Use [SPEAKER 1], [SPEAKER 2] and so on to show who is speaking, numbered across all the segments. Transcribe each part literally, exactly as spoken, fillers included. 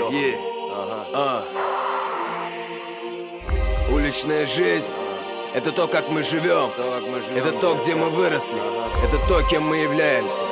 [SPEAKER 1] Yeah. Ага. А. Уличная жизнь — это то, как мы живем. То, как мы живем. Это то, где мы выросли. Ага. Это то, кем мы являемся.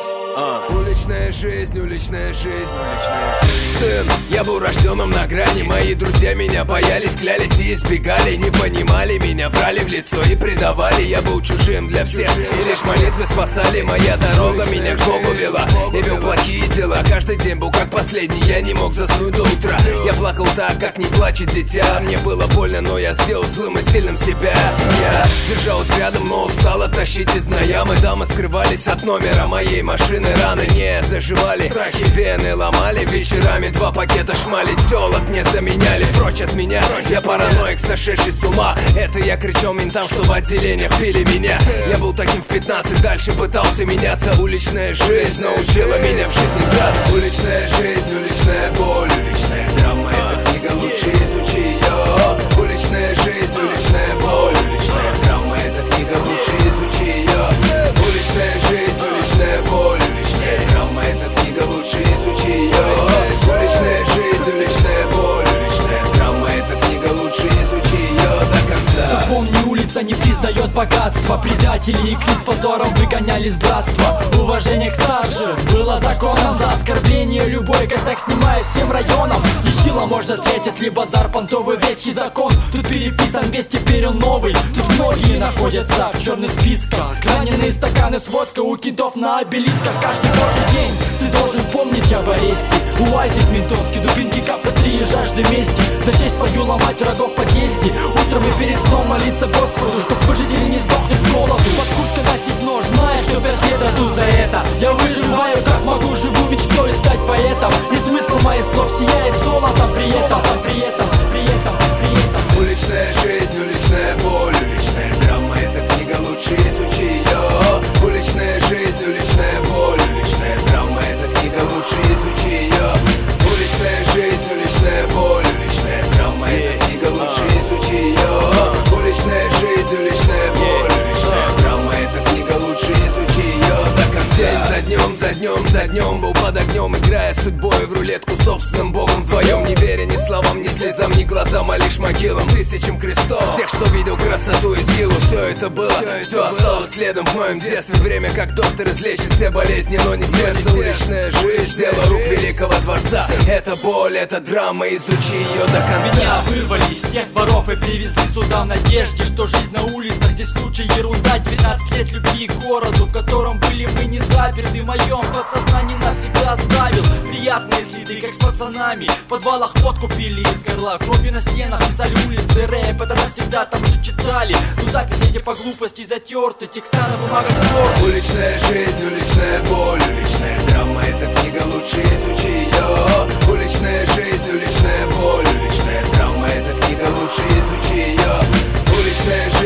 [SPEAKER 1] А. Уличная жизнь, уличная жизнь, уличная жизнь. Сын, я был рожденным на грани. Мои друзья меня боялись, клялись и избегали. Не понимали меня, врали в лицо и предавали. Я был чужим для всех, и лишь молитвы спасали. Моя дорога меня к Богу вела. Я вел плохие дела, каждый день был как последний. Я не мог заснуть до утра. Я плакал так, как не плачет дитя. Мне было больно, но я сделал злым и сильным себя. Семья держалась рядом, но устала тащить из ямы. Дамы скрывались от номера моей машины. Раны не заживали, страхи вены ломали. Вечерами два пакета шмали, телок мне заменяли. Прочь от меня, я параноик, сошедший с ума. Это я кричал ментам, что в отделениях били меня. Я был таким в пятнадцать, дальше пытался меняться. Уличная жизнь научила меня в жизни драться. Уличная жизнь, уличная боль, уличная драма. Эта книга, лучше изучи ее. Уличная жизнь, уличная боль, уличная драма. Эта книга, лучше изучи ее. Уличная жизнь, уличная боль, уличная драма. Эта книга, лучше изучи ее. Уличная жизнь, уличная боль, уличная драма. Эта книга, лучше изучи ее до конца.
[SPEAKER 2] Запомни, улица не признает богатство. Предатели и клин с позором выгоняли с братства. Уважение к старшим было законом. За оскорбление любой косяк снимая всем районам. Ехила можно встретить, если базар понтовый ветхий закон. Тут переписан весь, теперь он новый. Тут многие находятся в черных списках. Раненые стаканы с водкой у кентов на обелисках. Каждый божий день ты должен помнить об аресте. УАЗик ментовский, дубинки, капка три и жажды мести. За честь свою ломать врагов в подъезде. Утром и перед сном молиться Господу, чтоб выжить или не сдохнуть с голоду. Под курткой носить нож, зная, что пять лет дадут за это. Я выживаю как могу, живу мечтой стать поэтом. И смысл моих слов сияет золотом при этом, при этом, при этом, при этом.
[SPEAKER 1] Уличная жизнь, уличная боль, уличная драма. Эта книга, лучше изучи ее. Уличная жизнь, уличная боль, уличная драма. Эта книга, лучше изучи ее. Уличная жизнь, уличная боль, уличная драма. Эта книга, лучше изучи ее. Уличная жизнь, уличная боль, уличная драма. Эта книга, лучше изучи ее до конца. День за днем, за днем, за днем был под огнем, играя судьбой в рулетку собственным богом вдвоем. Не веря ни словам, ни слезам, ни глазам, а лишь могилам, тысячам крестов тех, что видел красоту и силу. Все это было, все, все осталось следом в моем детстве. Время, как доктор излечит все болезни, но не сердце. Уличная жизнь, дело рук великого дворца. Это боль, это драма, изучи ее до конца.
[SPEAKER 2] Меня вырвали из тех воров и привезли сюда в надежде, что жизнь на улицах здесь лучше ерунда. Девятнадцать лет любви к городу, в котором были мы не заперты. В моем подсознании навсегда оставил приятные следы, как с пацанами. В подвалах водку пили из горла, кровью на стенах писали улицы рэп. Это навсегда там же читали, но записи эти по глупости затерты, текста на бумагах стерты.
[SPEAKER 1] Уличная жизнь, уличная боль, уличная драма. Эта книга, лучше изучи ее. Уличная жизнь, уличная боль, уличная драма. Эта книга, лучше изучи ее. Уличная жизнь.